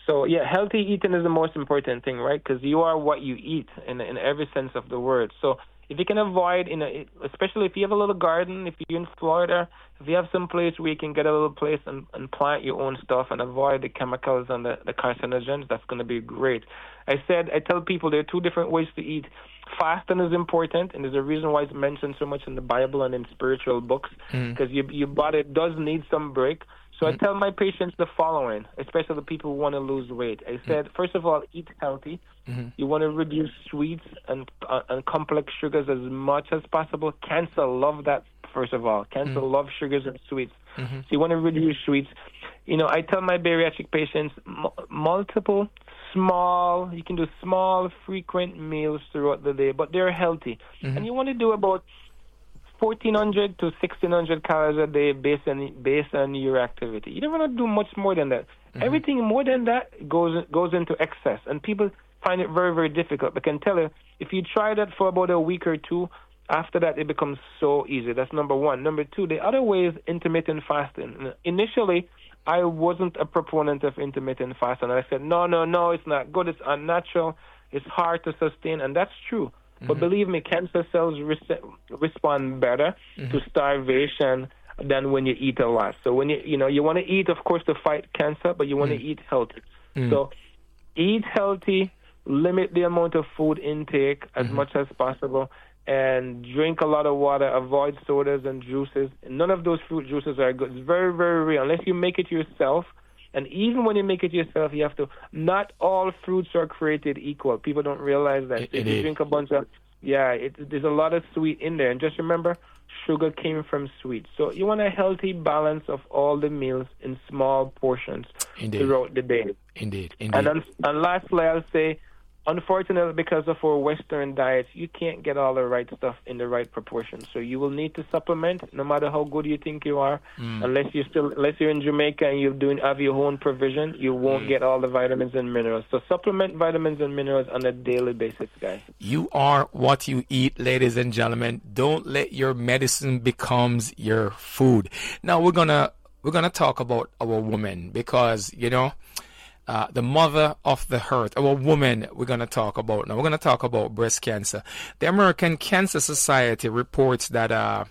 So, yeah, healthy eating is the most important thing, right? Because you are what you eat in in every sense of the word. So if you can avoid, you know, especially if you have a little garden, if you're in Florida, if you have some place where you can get a little place and, and plant your own stuff and avoid the chemicals and the, the carcinogens, that's going to be great. I said, I tell people there are two different ways to eat. Fasting is important, and there's a reason why it's mentioned so much in the Bible and in spiritual books, because mm. your, your body does need some break. So mm. I tell my patients the following, especially the people who want to lose weight. I said, mm. first of all, eat healthy. Mm-hmm. You want to reduce sweets and uh, and complex sugars as much as possible. Cancer love that, first of all. Cancer mm. love sugars and sweets. Mm-hmm. So you want to reduce sweets. You know, I tell my bariatric patients, m- multiple, small, you can do small, frequent meals throughout the day, but they're healthy. Mm-hmm. And you want to do about fourteen hundred to sixteen hundred calories a day based on based on your activity. You don't want to do much more than that. Mm-hmm. Everything more than that goes goes into excess, and people find it very, very difficult. But I can tell you, if you try that for about a week or two, after that it becomes so easy. That's number one. Number two, the other way is intermittent fasting. Initially, I wasn't a proponent of intermittent fasting. I said, no, no, no, it's not good. It's unnatural. It's hard to sustain, and that's true. But mm-hmm. believe me, cancer cells res- respond better mm-hmm. to starvation than when you eat a lot. So when you you know you want to eat, of course, to fight cancer, but you want to mm-hmm. eat healthy. Mm-hmm. So eat healthy, limit the amount of food intake as mm-hmm. much as possible, and drink a lot of water. Avoid sodas and juices. None of those fruit juices are good. It's very, very real. Unless you make it yourself. And even when you make it yourself, you have to, not all fruits are created equal. People don't realize that. It, if it you is. drink a bunch of, yeah, it, there's a lot of sweet in there. And just remember, sugar came from sweet. So you want a healthy balance of all the meals in small portions Indeed. throughout the day. Indeed. Indeed. And, un- and lastly, I'll say, unfortunately, because of our Western diet, you can't get all the right stuff in the right proportion. So you will need to supplement, no matter how good you think you are. Mm. Unless you still, unless you're in Jamaica and you're doing have your own provision, you won't mm. get all the vitamins and minerals. So supplement vitamins and minerals on a daily basis, guys. You are what you eat, ladies and gentlemen. Don't let your medicine becomes your food. Now we're gonna we're gonna talk about our woman, because you know. Uh, the mother of the earth, our woman, we're going to talk about now. We're going to talk about breast cancer. The American Cancer Society reports that uh,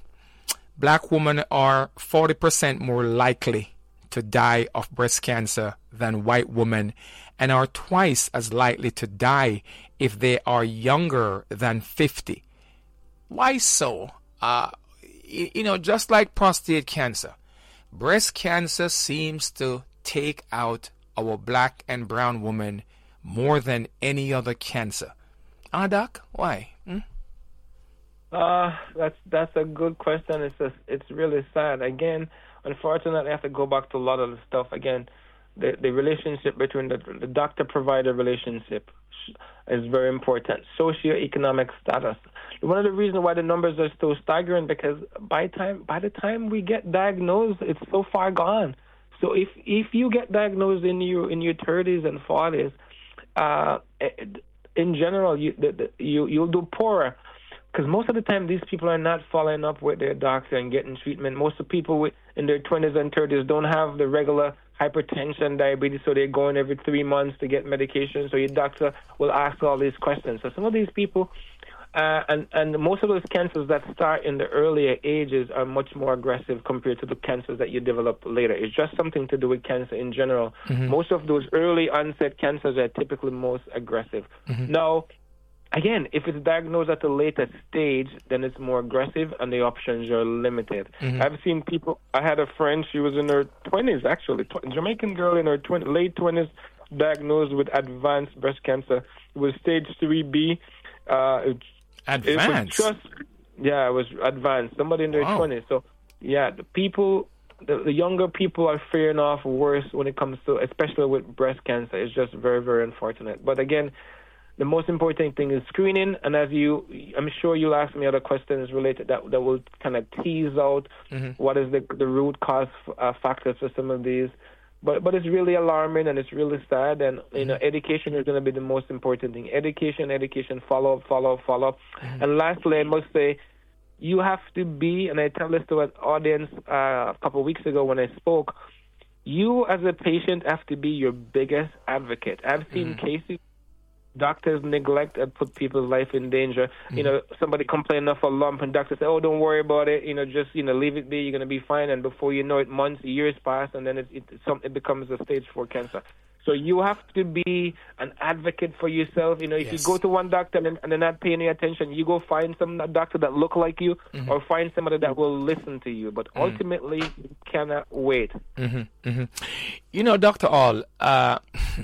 black women are forty percent more likely to die of breast cancer than white women, and are twice as likely to die if they are younger than fifty. Why so? Uh, you, you know, just like prostate cancer, breast cancer seems to take out our black and brown woman more than any other cancer. Ah, Doc, why? Hmm? Uh, that's that's a good question. It's just, it's really sad. Again, unfortunately, I have to go back to a lot of the stuff. Again, the the relationship between the, the doctor-provider relationship is very important. Socioeconomic status. One of the reasons why the numbers are so staggering, because by time by the time we get diagnosed, it's so far gone. So if if you get diagnosed in your in your thirties and forties, uh, in general, you the, the, you you'll do poorer, because most of the time these people are not following up with their doctor and getting treatment. Most of the people with, in their twenties and thirties don't have the regular hypertension, diabetes, so they're going every three months to get medication. So your doctor will ask all these questions. So some of these people. Uh, and, and most of those cancers that start in the earlier ages are much more aggressive compared to the cancers that you develop later. It's just something to do with cancer in general. Mm-hmm. Most of those early onset cancers are typically most aggressive. Mm-hmm. Now, again, if it's diagnosed at a later stage, then it's more aggressive and the options are limited. Mm-hmm. I've seen people, I had a friend, she was in her twenties actually, tw- Jamaican girl in her twenty, late twenties, diagnosed with advanced breast cancer. It was stage three B. Uh, it, Advanced? It was just, yeah, it was advanced. Somebody in their wow. twenties. So, yeah, the people, the, the younger people are faring off worse when it comes to, especially with breast cancer. It's just very, very unfortunate. But again, the most important thing is screening. And as you, I'm sure you'll ask me other questions related that that will kind of tease out mm-hmm. what is the the root cause uh, factors for some of these. But but it's really alarming and it's really sad, and you know education is going to be the most important thing. Education, education, follow up, follow up, follow up. Mm-hmm. And lastly, I must say, you have to be, and I tell this to an audience uh, a couple of weeks ago when I spoke, you as a patient have to be your biggest advocate. I've seen mm. cases doctors neglect and put people's life in danger. Mm. You know, somebody complain of a lump and doctors say, oh, don't worry about it. You know, just, you know, leave it be. You're going to be fine. And before you know it, months, years pass, and then it, it, some, it becomes a stage four cancer. So you have to be an advocate for yourself. You know, if yes. you go to one doctor and, and they're not paying you attention, you go find some doctor that look like you mm-hmm. or find somebody that will listen to you. But mm-hmm. ultimately, you cannot wait. Mm-hmm. Mm-hmm. You know, Doctor All, uh,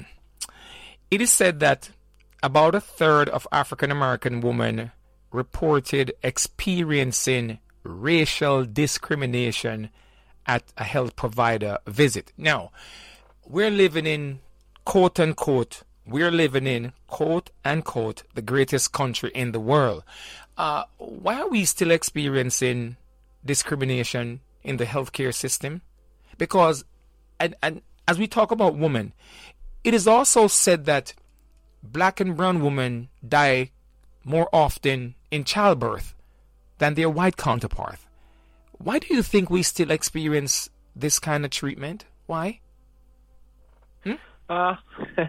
it is said that about a third of African-American women reported experiencing racial discrimination at a health provider visit. Now, we're living in, quote unquote, we're living in, quote unquote, the greatest country in the world. Uh, why are we still experiencing discrimination in the healthcare system? Because, and, and as we talk about women, it is also said that black and brown women die more often in childbirth than their white counterpart. Why do you think we still experience this kind of treatment? Why? Hmm? Uh,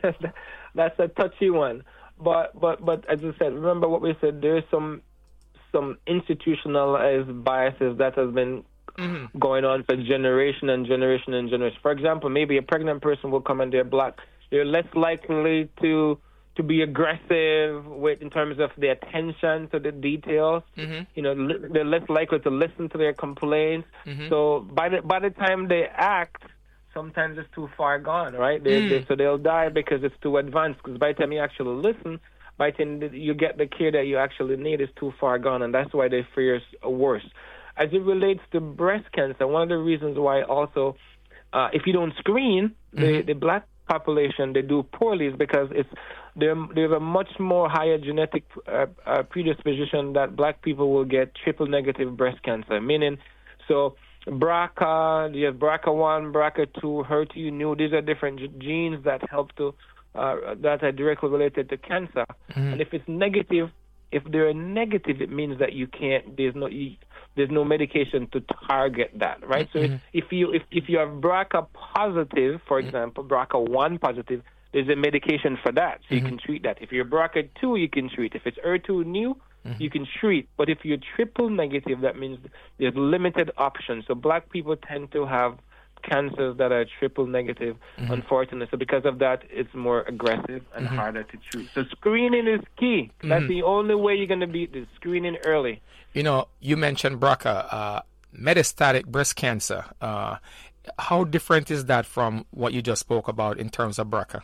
that's a touchy one. But but but as I said, remember what we said. There's some some institutionalized biases that has been mm-hmm. going on for generation and generation and generation. For example, maybe a pregnant person will come and they're black. They're less likely to to be aggressive with in terms of the attention to the details. Mm-hmm. You know, li- they're less likely to listen to their complaints. Mm-hmm. So by the by the time they act, sometimes it's too far gone, right? They, mm. they, so they'll die because it's too advanced. Because by the time you actually listen, by the time you get the care that you actually need, it's too far gone, and that's why they fear worse. As it relates to breast cancer, one of the reasons why also, uh, if you don't screen, mm-hmm. the, the black population, they do poorly is because it's they have a much more higher genetic uh, uh, predisposition that black people will get triple negative breast cancer, meaning, so B R C A, you have B R C A one, B R C A two, H E R two neu, these are different g- genes that help to, uh, that are directly related to cancer. Mm-hmm. And if it's negative, if they're negative, it means that you can't, there's no, you, there's no medication to target that, right? Mm-hmm. So if, if you if, if you have B R C A positive, for example, B R C A one positive, there's a medication for that, so mm-hmm. you can treat that. If you're B R C A two, you can treat. If it's H E R two neu, mm-hmm. you can treat. But if you're triple negative, that means there's limited options. So black people tend to have cancers that are triple negative, mm-hmm. unfortunately. So because of that, it's more aggressive and mm-hmm. harder to treat. So screening is key. Mm-hmm. That's the only way you're going to beat this, screening early. You know, you mentioned B R C A, uh, metastatic breast cancer. Uh, how different is that from what you just spoke about in terms of B R C A?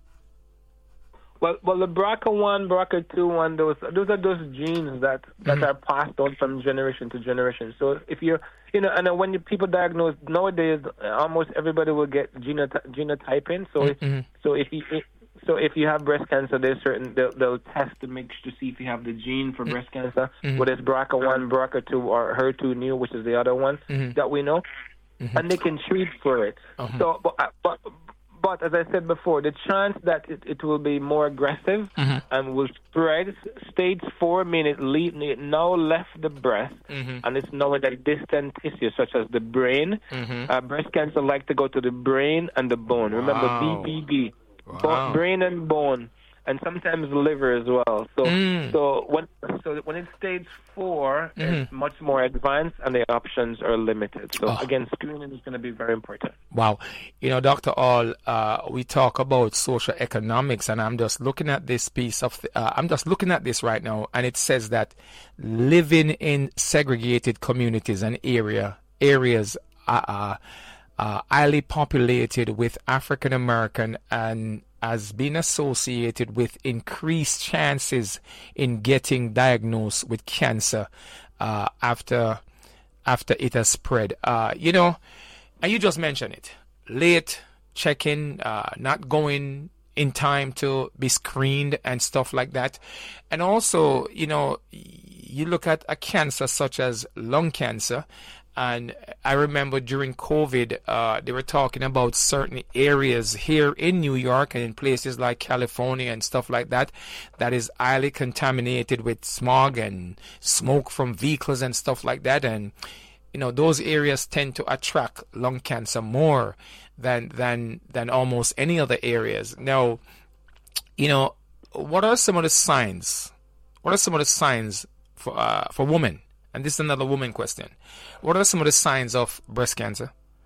Well, well, the B R C A one, B R C A two one, those those are those genes that, that mm-hmm. are passed on from generation to generation. So if you're, you know, and when you, people diagnose nowadays, almost everybody will get genot- genotyping. So mm-hmm. if, so if you so if you have breast cancer, there's certain they'll, they'll test to make to see if you have the gene for breast cancer, mm-hmm. whether it's B R C A one, B R C A two, or H E R two neu, which is the other one mm-hmm. that we know, mm-hmm. and they can treat for it. Uh-huh. So, but, but But as I said before, the chance that it, it will be more aggressive mm-hmm. and will spread, stage four means it, le- it now left the breast mm-hmm. and it's now in the distant tissues such as the brain. Mm-hmm. Uh, breast cancer like to go to the brain and the bone. Wow. Remember B B B, wow. Bo- brain and bone, and sometimes the liver as well. So, mm. so when so when it's stage four, mm-hmm. it's much more advanced and the options are limited. So oh. again, screening is going to be very important. Wow, you know, Doctor All, uh, we talk about social economics, and I'm just looking at this piece of. The, uh, I'm just looking at this right now, and it says that living in segregated communities and area areas are uh, uh, highly populated with African American and has been associated with increased chances in getting diagnosed with cancer uh, after after it has spread. Uh, you know, and you just mentioned it. Late check-in, uh, not going in time to be screened and stuff like that. And also, you know, you look at a cancer such as lung cancer, and I remember during COVID, uh, they were talking about certain areas here in New York and in places like California and stuff like that, that is highly contaminated with smog and smoke from vehicles and stuff like that. And, you know, those areas tend to attract lung cancer more than than than almost any other areas. Now, you know, what are some of the signs? What are some of the signs for uh, for women? And this is another woman question. What are some of the signs of breast cancer?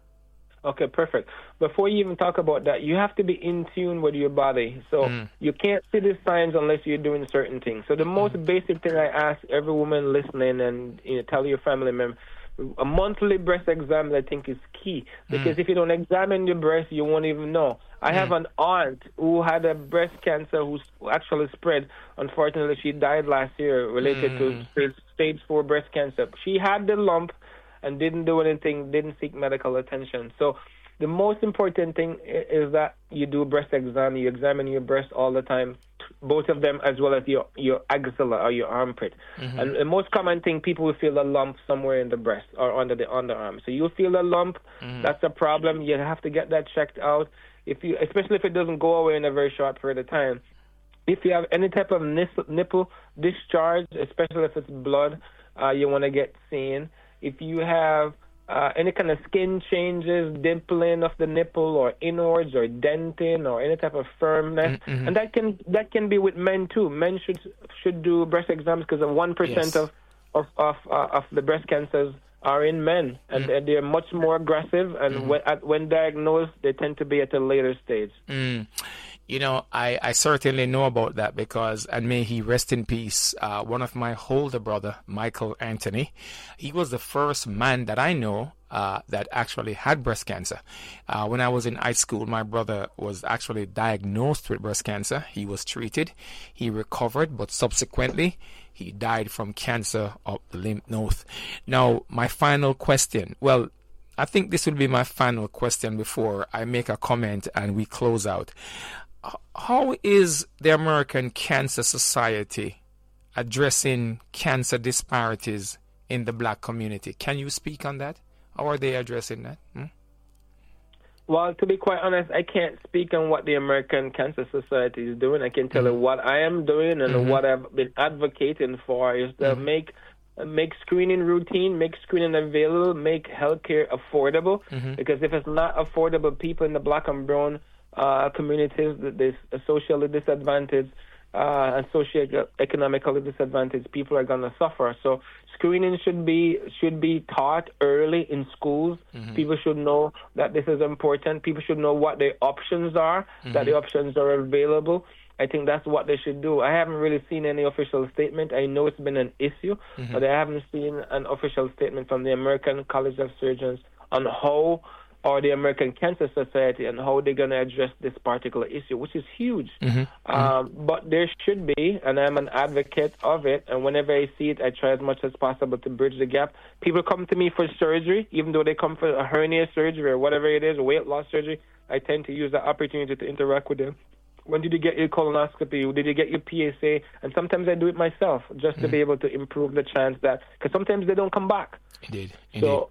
Okay, perfect. Before you even talk about that, you have to be in tune with your body. So mm. you can't see the signs unless you're doing certain things. So the most mm. basic thing I ask every woman listening, and you know, tell your family member, a monthly breast exam, I think, is key. Because mm. if you don't examine your breast, you won't even know. I mm. have an aunt who had a breast cancer who actually spread. Unfortunately, she died last year related mm. to stage, stage four breast cancer. She had the lump and didn't do anything, didn't seek medical attention. So the most important thing is that you do a breast exam. You examine your breast all the time, both of them, as well as your, your axilla or your armpit. Mm-hmm. And the most common thing, people will feel a lump somewhere in the breast or under the underarm. So you'll feel a lump. Mm-hmm. That's a problem. You have to get that checked out, if you, especially if it doesn't go away in a very short period of time. If you have any type of nipple discharge, especially if it's blood, uh, you want to get seen. If you have uh, any kind of skin changes, dimpling of the nipple or inwards or denting or any type of firmness, mm-hmm. and that can that can be with men too. Men should should do breast exams because of one percent yes. of of of, uh, of the breast cancers are in men, and mm. they're much more aggressive. And mm-hmm. when at, when diagnosed, they tend to be at a later stage. Mm. You know, I, I certainly know about that because, and may he rest in peace, uh, one of my older brother, Michael Anthony, he was the first man that I know uh, that actually had breast cancer. Uh, when I was in high school, my brother was actually diagnosed with breast cancer. He was treated, he recovered, but subsequently he died from cancer of the lymph node. Now, my final question, well, I think this will be my final question before I make a comment and we close out. How is the American Cancer Society addressing cancer disparities in the black community? Can you speak on that? How are they addressing that? Hmm? Well, to be quite honest, I can't speak on what the American Cancer Society is doing. I can tell mm-hmm. you what I am doing and mm-hmm. what I've been advocating for is to mm-hmm. make make screening routine, make screening available, make healthcare affordable. Mm-hmm. Because if it's not affordable, people in the black and brown Uh, communities that is socially disadvantaged uh, and socio-economically disadvantaged people are going to suffer. So screening should be should be taught early in schools. Mm-hmm. People should know that this is important. People should know what their options are, mm-hmm. that the options are available. I think that's what they should do. I haven't really seen any official statement. I know it's been an issue, mm-hmm. but I haven't seen an official statement from the American College of Surgeons on how, or the American Cancer Society, and how they're going to address this particular issue, which is huge. Mm-hmm. Um, but there should be, and I'm an advocate of it, and whenever I see it, I try as much as possible to bridge the gap. People come to me for surgery, even though they come for a hernia surgery or whatever it is, weight loss surgery, I tend to use the opportunity to interact with them. When did you get your colonoscopy? Did you get your P S A? And sometimes I do it myself just mm-hmm. to be able to improve the chance that, because sometimes they don't come back. Indeed. Indeed. So,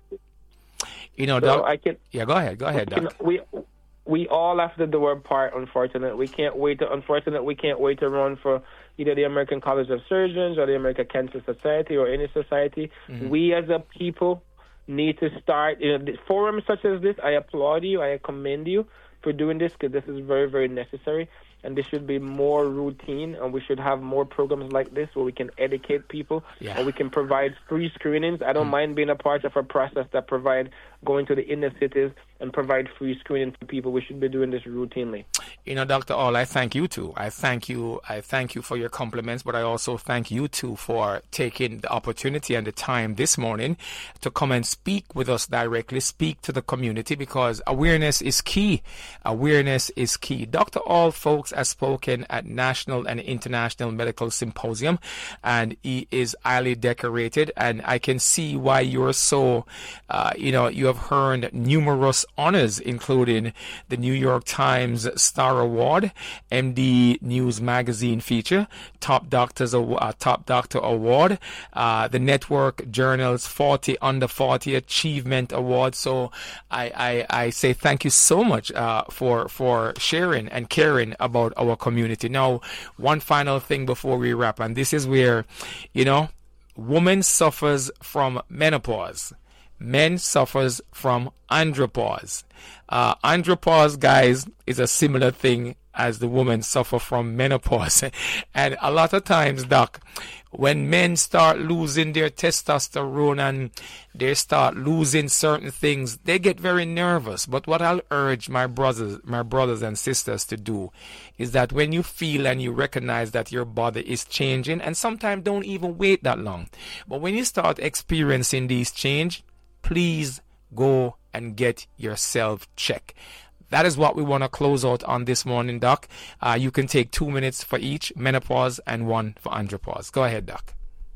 You know, so Doc, I can, yeah, go ahead, go ahead, we, Doc. We we all have to do our part. Unfortunately, we can't wait. To, unfortunately, we can't wait to run for either the American College of Surgeons or the American Cancer Society or any society. Mm-hmm. We as a people need to start. You know, forums such as this, I applaud you. I commend you for doing this because this is very, very necessary. And this should be more routine, and we should have more programs like this where we can educate people, yeah. and we can provide free screenings. I don't mm. mind being a part of a process that provide going to the inner cities and provide free screening for people. We should be doing this routinely. You know, Doctor All, I thank you too. I thank you. I thank you for your compliments, but I also thank you too for taking the opportunity and the time this morning to come and speak with us directly, speak to the community, because awareness is key. Awareness is key. Doctor All, folks, has spoken at national and international medical symposium, and he is highly decorated, and I can see why you're so, uh, you know, you have earned numerous honors, including the New York Times Star Award, M D News Magazine feature, Top Doctors uh, Top Doctor Award, uh, the Network Journal's forty Under forty Achievement Award. So I, I, I say thank you so much uh, for for sharing and caring about our community. Now, one final thing before we wrap, and this is where, you know, woman suffers from menopause. men suffers from andropause. Uh, andropause, guys, is a similar thing as the women suffer from menopause. And a lot of times, Doc, when men start losing their testosterone and they start losing certain things, they get very nervous. But what I'll urge my brothers, my brothers and sisters to do is that when you feel and you recognize that your body is changing, and sometimes don't even wait that long, but when you start experiencing these change, please go and get yourself checked. That is what we want to close out on this morning, Doc. Uh, you can take two minutes for each, menopause and one for andropause. Go ahead, Doc.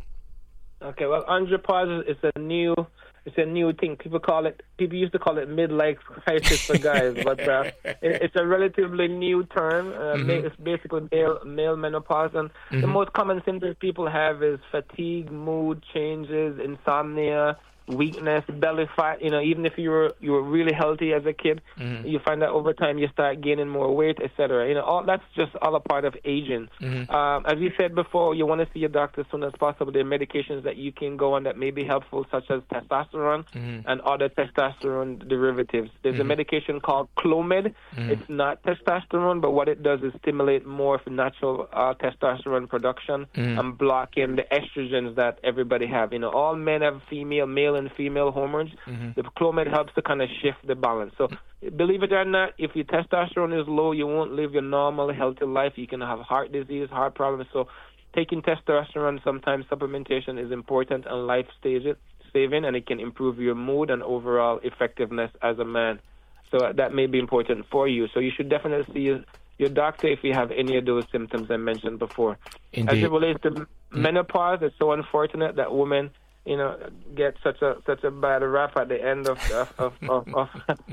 Okay, well, andropause is a new, it's a new thing. People call it, people used to call it midlife crisis for guys, but uh, it, it's a relatively new term. Uh, mm-hmm. It's basically male, male menopause, and mm-hmm. the most common symptoms people have is fatigue, mood changes, insomnia, weakness, belly fat. You know, even if you were you were really healthy as a kid, mm-hmm. you find that over time you start gaining more weight, et cetera. You know, all that's just all a part of aging. Mm-hmm. Um, as we said before, you want to see your doctor as soon as possible. There are medications that you can go on that may be helpful, such as testosterone mm-hmm. and other testosterone derivatives. There's mm-hmm. a medication called Clomid. Mm-hmm. It's not testosterone, but what it does is stimulate more of natural uh, testosterone production mm-hmm. and blocking the estrogens that everybody have. You know, all men have female, male and female hormones. Mm-hmm. The Clomid helps to kind of shift the balance. So believe it or not, if your testosterone is low, you won't live your normal, healthy life. You can have heart disease, heart problems. So taking testosterone, sometimes supplementation is important and life stage saving, and it can improve your mood and overall effectiveness as a man. So that may be important for you. So you should definitely see your, your doctor if you have any of those symptoms I mentioned before. Indeed. As it relates to mm-hmm. menopause, it's so unfortunate that women, you know, get such a such a bad rap at the end of of of, of, of,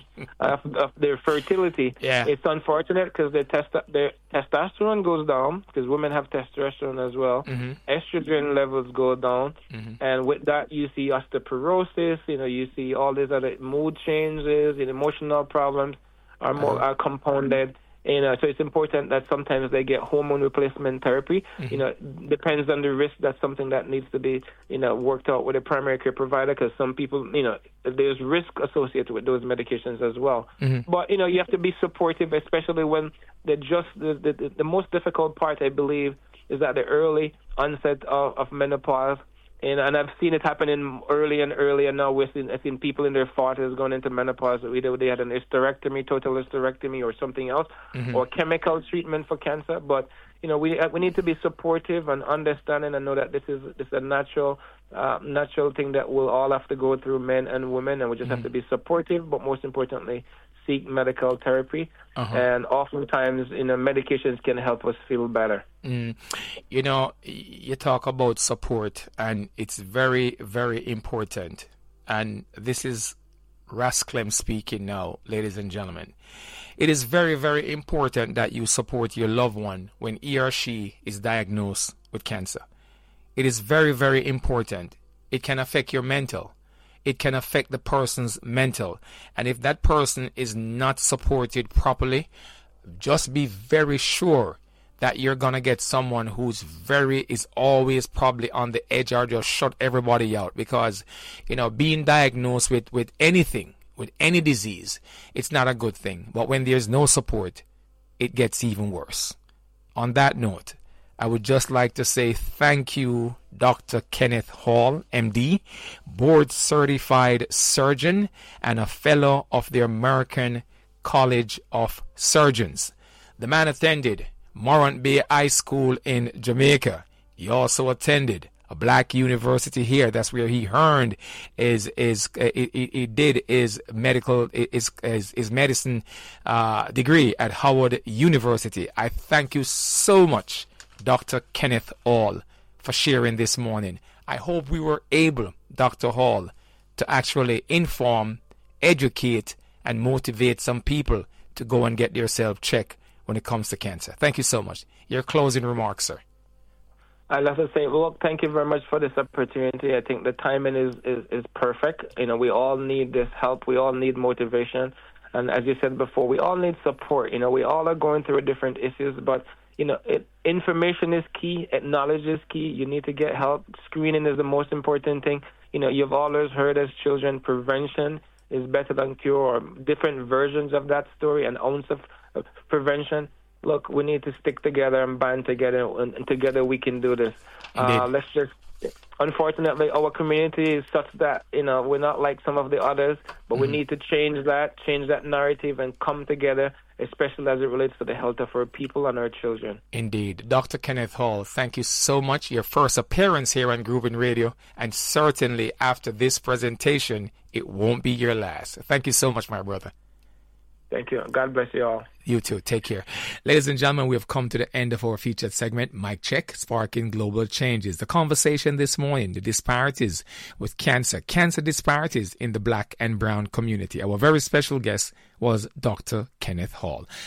of, of their fertility. Yeah. It's unfortunate because their test their testosterone goes down, because women have testosterone as well. Mm-hmm. Estrogen levels go down, mm-hmm. and with that you see osteoporosis. You know, you see all these other mood changes and emotional problems are more uh-huh. are compounded. You know, so it's important that sometimes they get hormone replacement therapy. Mm-hmm. You know, depends on the risk. That's something that needs to be, you know, worked out with a primary care provider, because some people, you know, there's risk associated with those medications as well. Mm-hmm. But, you know, you have to be supportive, especially when the just the, the, the most difficult part, I believe, is at the early onset of, of menopause. And, and I've seen it happening early and early, and now we're seeing, I've seen people in their forties going into menopause. Either they had an hysterectomy, total hysterectomy, or something else, mm-hmm. or chemical treatment for cancer. But, you know, we we need to be supportive and understanding and know that this is this is a natural uh, natural thing that we'll all have to go through, men and women, and we just mm-hmm. have to be supportive, but most importantly, seek medical therapy. Uh-huh. And oftentimes, you know, medications can help us feel better. Mm. You know, you talk about support, and it's very, very important. And this is Ras Clem speaking now, ladies and gentlemen. It is very, very important that you support your loved one when he or she is diagnosed with cancer. It is very, very important. It can affect your mental. It can affect the person's mental. And if that person is not supported properly, just be very sure that you're going to get someone who's very, is always probably on the edge or just shut everybody out. Because, you know, being diagnosed with, with anything, with any disease, it's not a good thing. But when there's no support, it gets even worse. On that note, I would just like to say thank you, Doctor Kenneth Hall, M D, board-certified surgeon and a fellow of the American College of Surgeons. The man attended Morant Bay High School in Jamaica. He also attended a black university here. That's where he earned his, his, he, he, he did his medical, his, his, his medicine uh, degree at Howard University. I thank you so much, Doctor Kenneth Hall, for sharing this morning. I hope we were able, Doctor Hall, to actually inform, educate, and motivate some people to go and get themselves checked when it comes to cancer. Thank you so much. Your closing remarks, sir. I'd like to say, well, thank you very much for this opportunity. I think the timing is, is, is perfect. You know, we all need this help. We all need motivation. And as you said before, we all need support. You know, we all are going through different issues, but you know, it, information is key. Knowledge is key. You need to get help. Screening is the most important thing. You you know, you've always heard as children, prevention is better than cure, or different versions of that story, an ounce of uh, prevention. Look, we need to stick together and band together, and, and together we can do this. Uh, let's just, unfortunately, our community is such that, you know, we're not like some of the others, but mm-hmm. we need to change that, change that narrative and come together, especially as it relates to the health of our people and our children. Indeed. Doctor Kenneth Hall, thank you so much. Your first appearance here on Groovin Radio, and certainly after this presentation, it won't be your last. Thank you so much, my brother. Thank you. God bless you all. You too. Take care. Ladies and gentlemen, we have come to the end of our featured segment, Mic Check, Sparking Global Changes. The conversation this morning, the disparities with cancer, cancer disparities in the black and brown community. Our very special guest was Doctor Kenneth Hall.